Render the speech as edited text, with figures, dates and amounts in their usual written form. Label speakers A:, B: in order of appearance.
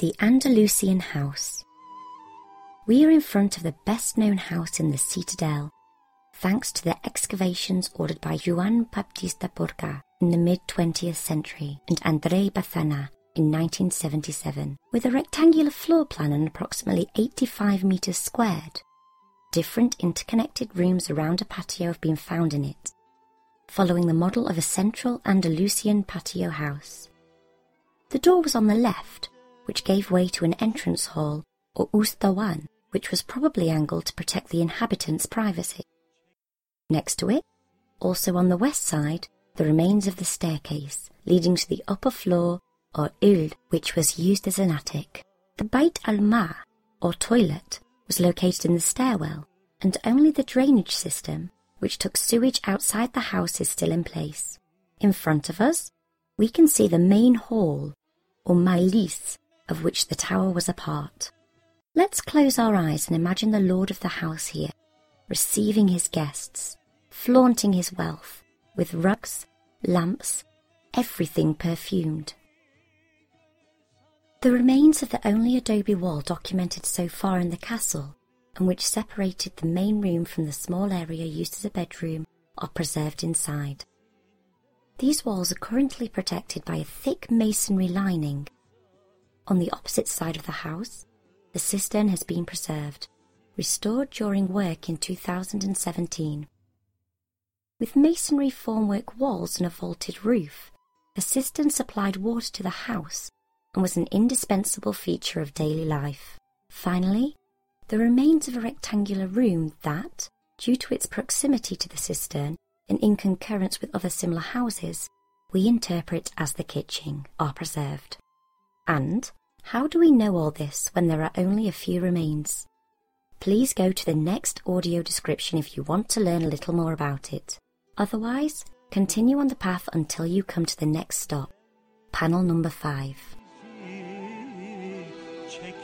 A: The Andalusian House. We are in front of the best-known house in the Citadel, thanks to the excavations ordered by Joan Baptista Porca in the mid-20th century and André Bazana in 1977, with a rectangular floor plan and approximately 85 metres squared. Different interconnected rooms around a patio have been found in it, following the model of a central Andalusian patio house. The door was on the left, which gave way to an entrance hall, or ustawan, which was probably angled to protect the inhabitants' privacy. Next to it, also on the west side, the remains of the staircase, leading to the upper floor, or ul, which was used as an attic. The Bait al-Ma, or toilet, was located in the stairwell, and only the drainage system, which took sewage outside the house, is still in place. In front of us, we can see the main hall, or mailis, of which the tower was a part. Let's close our eyes and imagine the lord of the house here, receiving his guests, flaunting his wealth, with rugs, lamps, everything perfumed. The remains of the only adobe wall documented so far in the castle, and which separated the main room from the small area used as a bedroom, are preserved inside. These walls are currently protected by a thick masonry lining. On the opposite side of the house, the cistern has been preserved, restored during work in 2017. With masonry formwork walls and a vaulted roof, the cistern supplied water to the house and was an indispensable feature of daily life. Finally, the remains of a rectangular room that, due to its proximity to the cistern and in concurrence with other similar houses, we interpret as the kitchen, are preserved. And how do we know all this when there are only a few remains? Please go to the next audio description if you want to learn a little more about it. Otherwise, continue on the path until you come to the next stop, panel number 5.